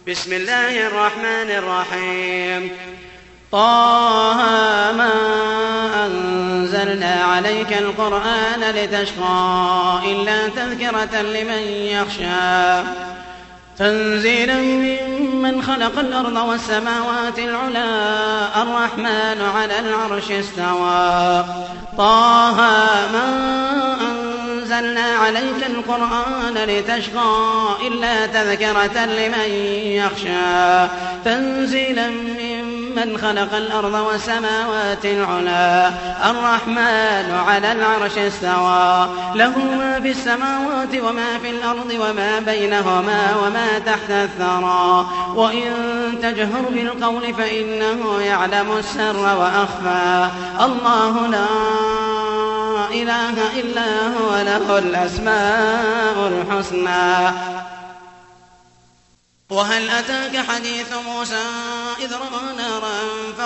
بسم الله الرحمن الرحيم. طه ما أنزلنا عليك القرآن لتشقى إلا تذكرة لمن يخشى تنزيلا ممن خلق الأرض والسماوات العلى الرحمن على العرش استوى. طه ما أنزلنا عليك القرآن لتشقى إلا تذكرة لمن يخشى تنزيلا ممن خلق الأرض والسماوات العلى الرحمن على العرش استوى. له ما في السماوات وما في الأرض وما بينهما وما تحت الثرى وإن تجهر بالقول فإنه يعلم السر وأخفى. الله لا إله إلا هو له الأسماء الحسنى. وهل أتاك حديث موسى إذ رأى نارا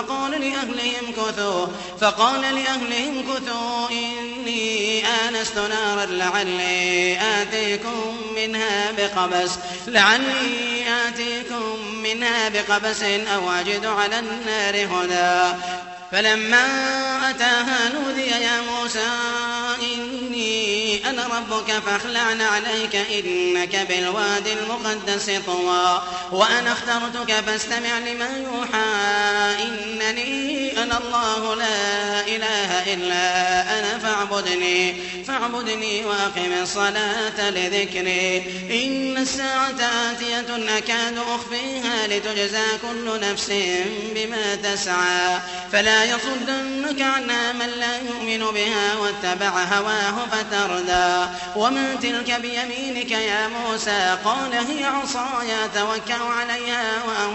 فقال لأهلهم كثوا إني آنست نارا لعلي آتيكم منها بقبس أو أجد على النار هدى. فلما أتاها نودي يا موسى إني أنا ربك فاخلعن عليك إنك بالواد المقدس طوى وأنا اخترتك فاستمع لما يوحى إنني أنا الله لا إله إلا أنا فاعبدني وأقم الصلاة لذكري. إن الساعة آتية أكاد أخفيها لتجزى كل نفس بما تسعى فلا يصدنك عنها من لا يؤمن بها واتبع هواه فتردى. وما تلك بيمينك يا موسى؟ قال هي عصاي أتوكأ عليها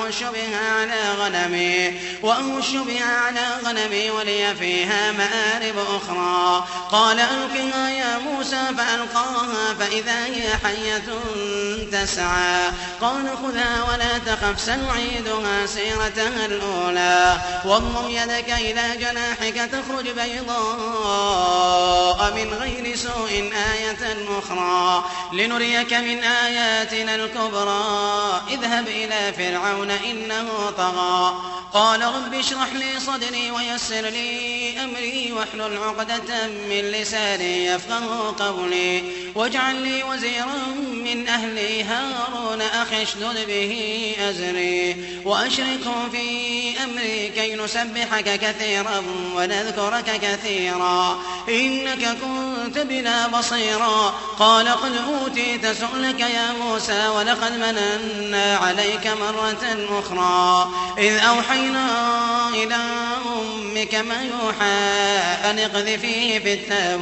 وأهش بها على غنمي ولي فيها مآرب أخرى. قال ألقها يا موسى فألقاها فإذا هي حية تسعى. قال خذها ولا تخف سنعيدها سيرتها الأولى واضمم يدك إلى جناحك تخرج بيضاء من غير سوء آية أخرى لنريك من آياتنا الكبرى. اذهب إلى فرعون إنه طغى. قال رب اشرح لي صدري ويسر لي أمري واحلل عقدة من لساني يفقه قولي واجعل لي وزيرا من أهلي هارون أخي اشدد به أزري وأشركه في أمري كي نسبحك كثيرا ونذكرك كثيرا إنك كنت بنا بصيرا. قال قد أوتيت سؤلك يا موسى ولقد مننا عليك مرة أخرى إذ أوحينا إلى أمك ما يوحى أن اقذفيه في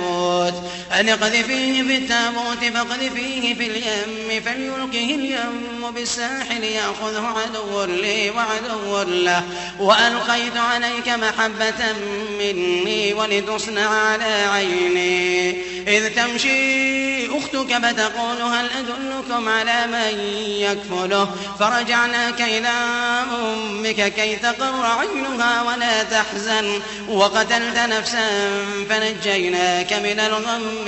التابوت فاقذفيه في اليم فليلقه اليم بالساحل يأخذه عدو لي وعدو له وألقيت عليك محبة مني ولتصنع على عيني إذ تمشي أختك فتقول هل أدلكم على من يكفله فرجعناك إلى أمك كي تقر عينها ولا تحزن وقتلت نفسا فنجيناك من الغم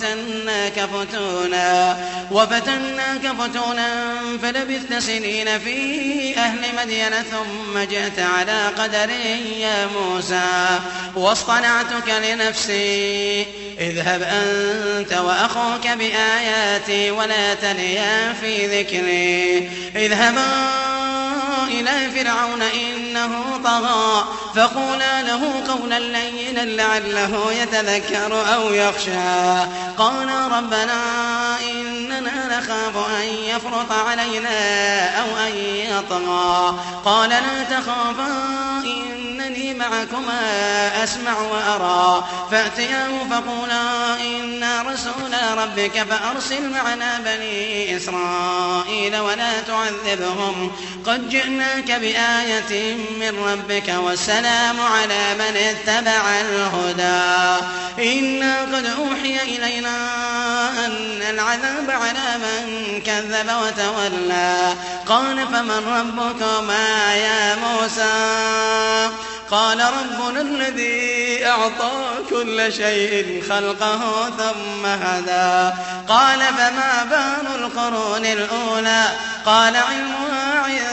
وفتناك فتونا فلبثت سنين في أهل مدين ثم جئت على قدر يا موسى واصطنعتك لنفسي اذهب أنت وأخوك بآياتي ولا تنيا في ذكري. اذهبا إلى فرعون إنه طغى فقولا له قولا لينا لعله يتذكر أو يخشى. قال ربنا إننا نخاف أن يفرط علينا أو أن يطغى. قال لا تخافا إنني معكما أسمع وأرى. فأتياه فقولا إنا رسولا ربك فأرسل معنا بني إسرائيل ولا تعذبهم قد جئناك بآية من ربك والسلام على من اتبع الهدى. إنا قد أوحي إلينا أن العذاب على من كذب وتولى. قال فمن ربكما يا موسى؟ قال ربنا الذي أعطى كل شيء خلقه ثم هدى. قال فما بال القرون الأولى؟ قال علمها عند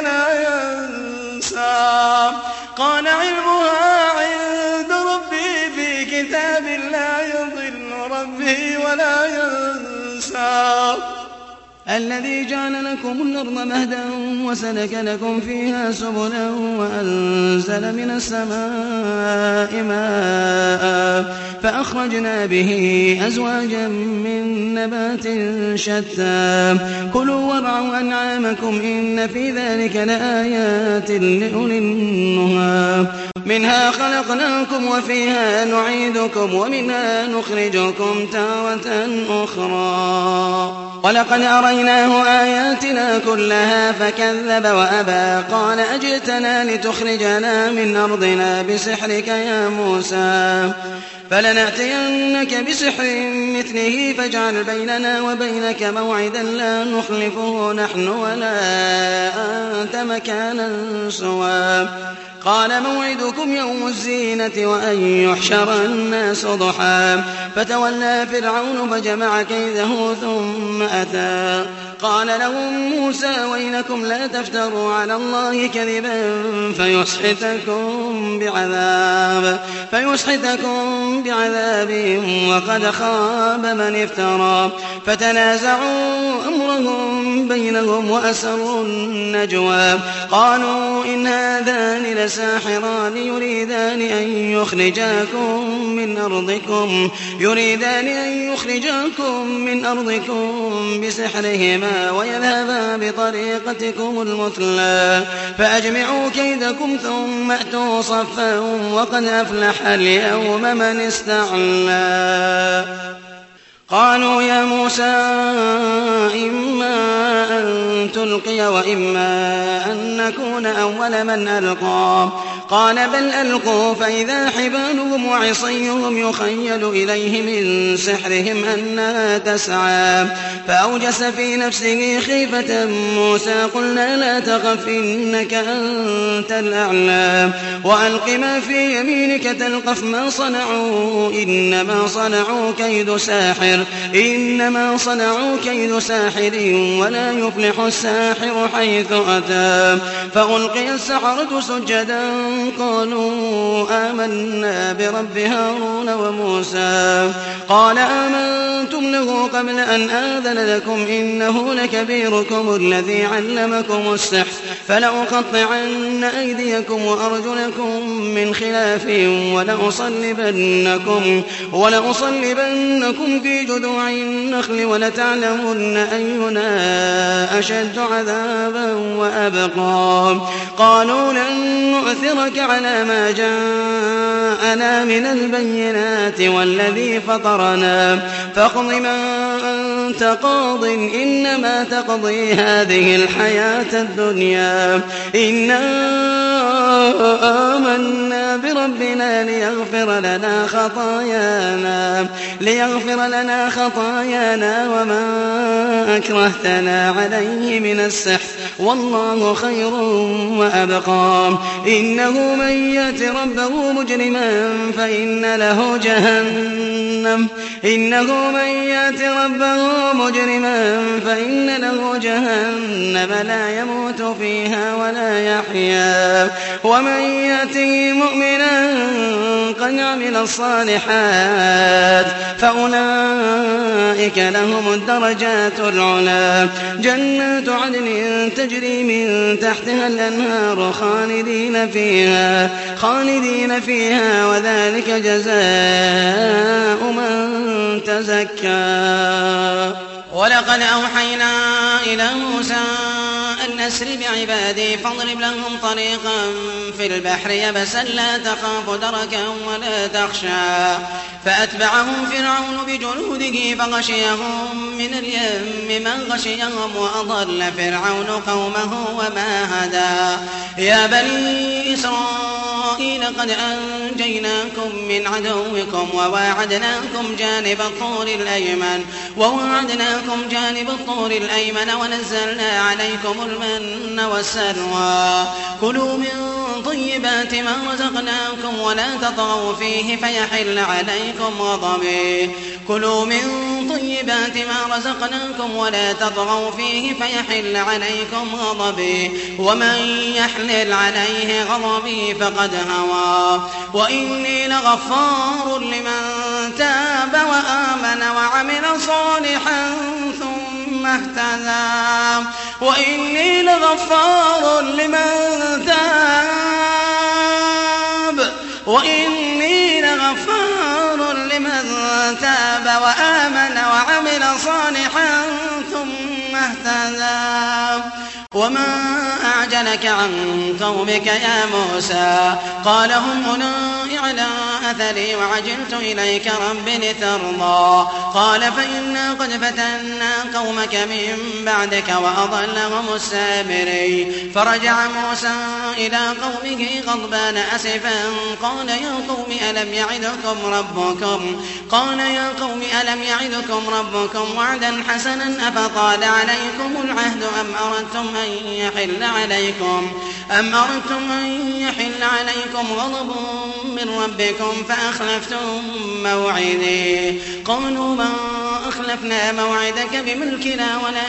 ولا ينسى قال علمها عند ربي في كتاب لا يضل ربي ولا ينسى الذي جعل لكم الأرض مهدا وسلك لكم فيها سبلا وأنزل من السماء ماء فأخرجنا به أزواجا من نبات شتى كلوا وارعوا أنعامكم إن في ذلك لآيات لأولي النهى منها خلقناكم وفيها نعيدكم ومنها نخرجكم تارة أخرى ولقد أريناه آياتنا كلها فكذب وأبى قال أجئتنا لتخرجنا من أرضنا بسحرك يا موسى فلنأتينك بسحر مثله فاجعل بيننا وبينك موعدا لا نخلفه نحن ولا أنت مكانا سوى قال موعدكم يوم الزينة وأن يحشر الناس ضحى فتولى فرعون فجمع كيده ثم أتى قال لهم موسى ويلكم لا تفتروا على الله كذبا فيسحتكم بعذاب وقد خاب من افترى فتنازعوا أمرهم بينهم وأسروا النجوى قالوا إن هذان لساحران يريدان أن يخرجاكم من أرضكم بسحرهما ويذهبا بطريقتكم المثلى فأجمعوا كيدكم ثم أتوا صفا وقد أفلح اليوم من استعلى قالوا يا موسى إما أن تلقي وإما أن نكون أول من ألقى قال بل ألقوا فإذا حبالهم وعصيهم يخيل إليه من سحرهم أنها تسعى فأوجس في نفسه خيفة موسى قلنا لا تخف إنك أنت الأعلى وألق ما في يمينك تلقف ما صنعوا إنما صنعوا كيد ساحر ولا يفلح الساحر حيث أتى فألقي السحرة سجدا قالوا آمنا برب هارون وموسى قال آمنتم له قبل أن آذن لكم إنه لكبيركم الذي علمكم السحر فلأقطعن أيديكم وأرجلكم من خلاف ولأصلبنكم في جذوع النخل ولتعلمن أينا أشد عذابا وأبقى قالوا لن نؤثرك على ما جاءنا من البينات والذي فطرنا فاقض ما أنت قاض إنما تقضي هذه الحياة الدنيا إنا آمنا بربنا ليغفر لنا خطايانا وما أكرهتنا عليه من السحر والله خير وأبقى إنه من يأت ربه مجرما فإن له جهنم لا يموت فيها ولا يحيا ومن يأته مؤمنا قد عمل الصالحات فأولئك لهم الدرجات العلى جنات عدن تجري من تحتها الأنهار خالدين فيها وذلك جزاء من تزكى ولقد أوحينا إلى موسى أن أسر بعبادي فاضرب لهم طريقا في البحر يبسا لا تخاف دركا ولا تخشى فأتبعهم فرعون بجنوده فغشيهم من اليم ما غشيهم وأضل فرعون قومه وما هدى يا بني إسرائيل قد أنجيناكم من عدوكم وواعدناكم جانب الطور الأيمن ونزلنا عليكم المن والسلوى كلوا من طيبات ما رزقناكم ولا تطغوا فيه فيحل عليكم غضبي كلوا من طيبات ما رزقناكم ولا تطغوا فيه فيحل عليكم غضبي ومن يحلل عليه غضبي فقد هوى وإني لغفار لمن تاب وآمن وعمل صالحا ثم اهتدى وإني لغفار لمن تاب وآمن وعمل صالحا ثم اهتدى وما أعجلك عن قومك يا موسى قال هم أولئك على أثري وعجلت إليك رب لترضى قال فإنا قد فتنا قومك من بعدك وأضلهم السامري فرجع موسى إلى قومه غضبان أسفا قال يا قوم ألم يعدكم ربكم وعدا حسنا أفطال عليكم العهد أم أردتم أن يحل عليكم غضب من ربكم فأخلفتم موعدي قالوا ما أخلفنا موعدك بملكنا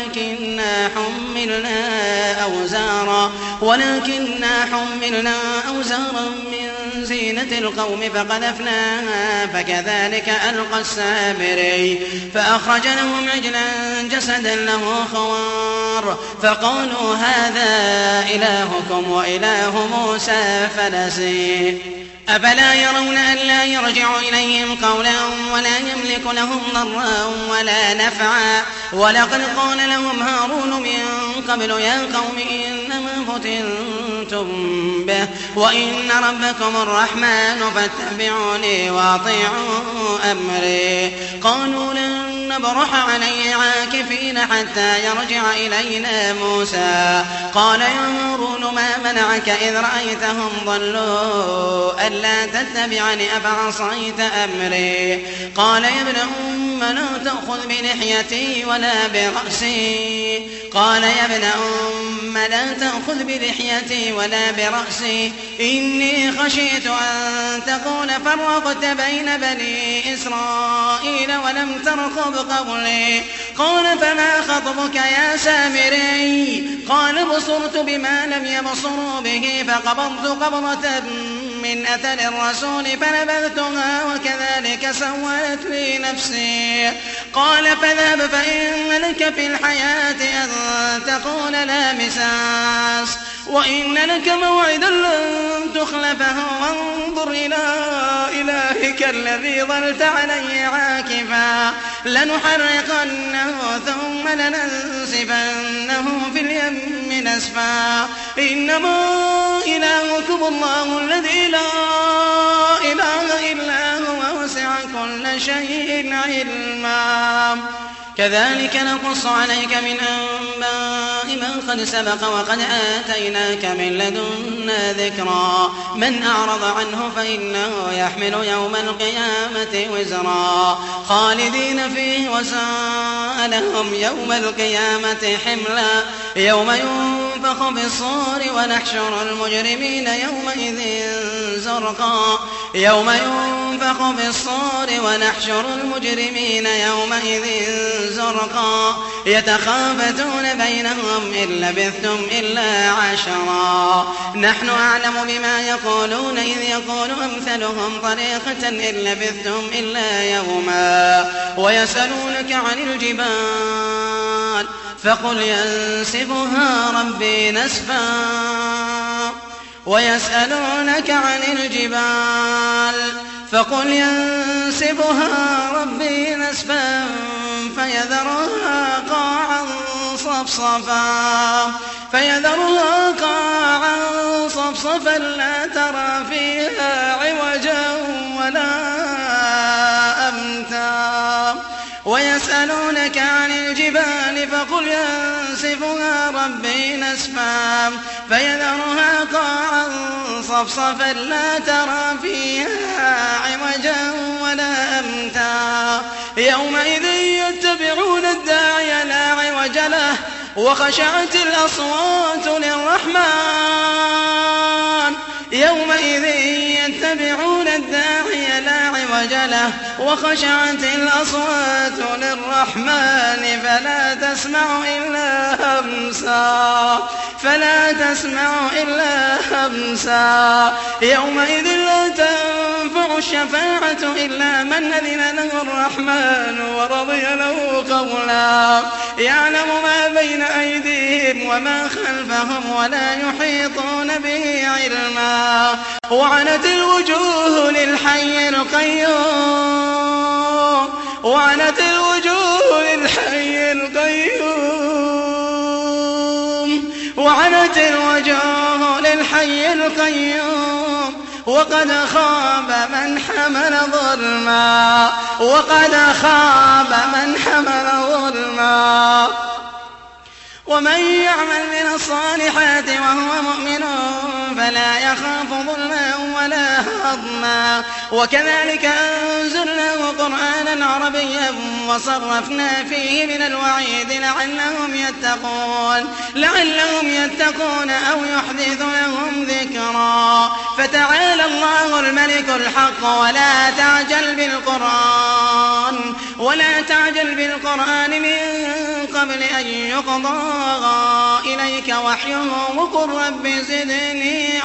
ولكننا حملنا أوزارا من زينة القوم فقذفناها فكذلك ألقى السامري فأخرج لهم عجلا جسدا له خوار فقالوا هذا إلهكم وإله موسى فنسي أفلا يرون ألا يرجع إليهم قولا ولا يملك لهم ضرا ولا نفعا ولقد قال لهم هارون من قبل يا قوم إنما فتنتم به وإن ربكم الرحمن فاتبعوني وأطيعوا أمري قالوا لن نبرح عليه عاكفين حتى يرجع إلينا موسى قال يا هارون ما منعك إذ رأيتهم ضلوا ألا تتبعني أفعصيت أمري قال يا ابن أم لا تأخذ بلحيتي ولا برأسي إني خشيت أن تقول فرقت بين بني إسرائيل ولم ترقب قولي قال فما خطبك يا سامري قال بصرت بما لم يبصروا به فقبضت قبضة من أثر الرسول فنبذتها وكذلك سولت لي نفسي قال فاذهب فإن لك في الحياة أن تقول لا مساس وإن لك موعدا لن تخلفه وانظر إلى إلهك الذي ظلت عليه عاكفا لنحرقنه ثم لننسفنه في اليم نسفا إنما إلهكم الله الذي لا إله إلا هو وسع كل شيء علما كذلك نقص عليك من أنباء من قد سبق وقد آتيناك من لدنا ذكرا من أعرض عنه فإنه يحمل يوم القيامة وزرا خالدين فيه وساء لهم يوم القيامة حملا يوم ينفخ بالصور ونحشر المجرمين يومئذ زرقا يتخافتون بينهم إن لبثتم إلا عشرا نحن أعلم بما يقولون إذ يقول أمثلهم طريقة إن لبثتم إلا يوما ويسألونك عن الجبال فقل ينسفها ربي نسفا فيذرها قاعا صفصفا لا ترى فيها عوجا ولا أمتا ويسألونك عن الجبال فقل ينسفها ربي نسفا فيذرها قاعا صفصفا لا ترى فيها عوجا ولا أمتا يومئذ يتبعون الداعي لا عوج له وخشعت الأصوات للرحمن وجله وخشعت الأصوات للرحمن فلا تسمع إلا همسا يومئذ لا تنفع الشفاعة إلا من أذن له الرحمن ورضي له قولا يعلم ما بين أيديهم وما خلفهم ولا يحيطون به علما وعنت الوجوه للحي القيوم وقد خاب من حمل ظلما ومن يعمل من الصالحات وهو مؤمن فلا يخاف ظلما ولا هضما وكذلك أنزلناه قرآنا عربيا وصرفنا فيه من الوعيد لعلهم يتقون أو يحدث لهم ذكرا فتعالى الله الملك الحق ولا تعجل بالقرآن من قبل أن يقضى إليك وحيه وقل رب زدني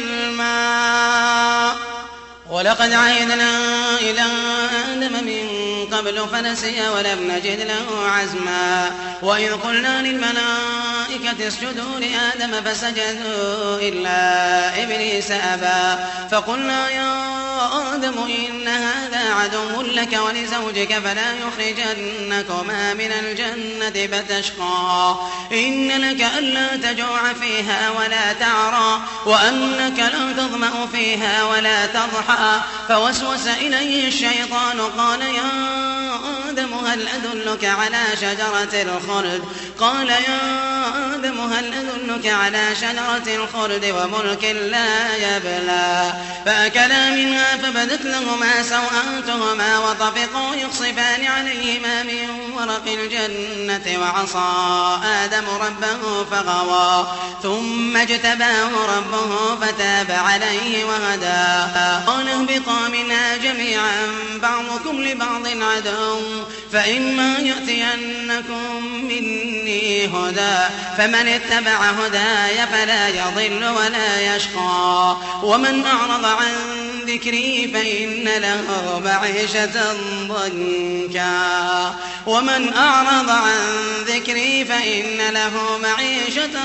علما ولقد عهدنا إلى آدم من قبل فنسي ولم نجد له عزما وإذ قلنا للملائكة اسجدوا لآدم فسجدوا إلا إبليس أبى فقلنا يا آدم إن هذا عدو لك ولزوجك فلا يخرجنكما من الجنة فتشقى إن لك ألا تجوع فيها ولا تعرى وأنك لا تظمأ فيها ولا تضحى فوسوس إليه الشيطان قال يا آدم هل أدلك على شجرة الخلد وملك لا يبلى فأكلا منها فبدت لهما سوآتهما وطفقوا يخصفان عليهما من ورق الجنة وعصى آدم ربه فغوى ثم اجتباه ربه فتاب عليه وهدى قال اهبطا منها جميعا بعضكم لبعض عدو فإما يأتينكم مني هدى فمن اتبع هداي فلا يضل ولا يشقى ومن أعرض عن ذكري فإن له معيشة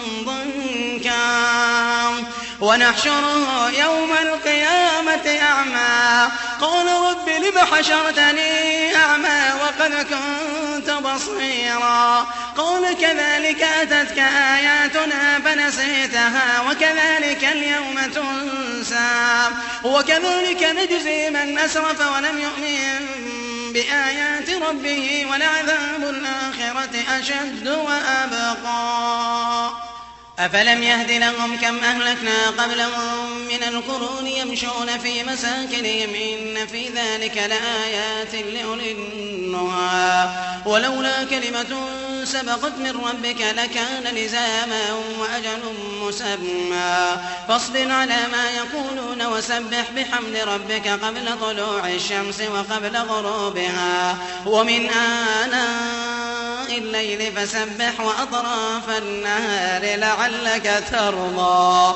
ضنكا ونحشره يوم القيامة أعمى قال رب لم حشرتني أعمى وقد كنت بصيرا قال كذلك أتتك آياتنا فنسيتها وكذلك اليوم تنسى وكذلك نجزي من أسرف ولم يؤمن بآيات ربه ولعذاب الآخرة أشد وأبقى أفلم يهد لهم كم أهلكنا قبلهم من القرون يمشون في مساكنهم إن في ذلك لآيات لأولي النهى ولولا كلمة سبقت من ربك لكان لزاما وأجل مسمى فاصبر على ما يقولون وسبح بحمد ربك قبل طلوع الشمس وقبل غروبها ومن آناء الليل فسبح وأطراف النهار لعلك ترضى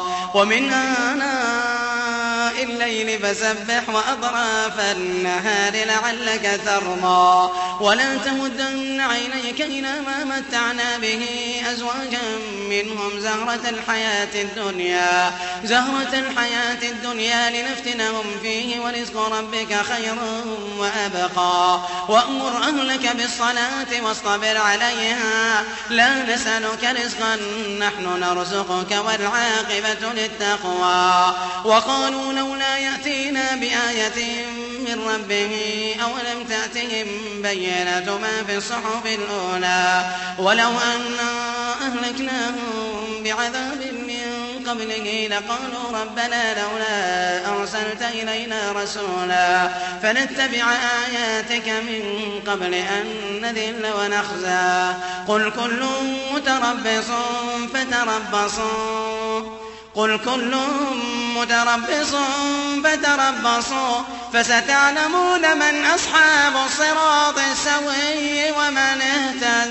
ولا تمدن عينيك إلى ما متعنا به أزواجا منهم زهرة الحياة الدنيا لنفتنهم فيه ورزق ربك خير وأبقى وأمر أهلك بالصلاة واصطبر عليها لا نسألك رزقا نحن نرزقك والعاقبة للتقوى وقالوا لولا يأتينا بآية من ربه أولم تأتهم بينة ما في الصحف الأولى ولو أنا أهلكناهم بعذاب من قبله لقالوا ربنا لولا أرسلت إلينا رسولا فنتبع آياتك من قبل أن نذل ونخزى قل كل متربص فتربصوا قل كل متربص فتربصوا فستعلمون من أصحاب الصراط السوي ومن اهتدى.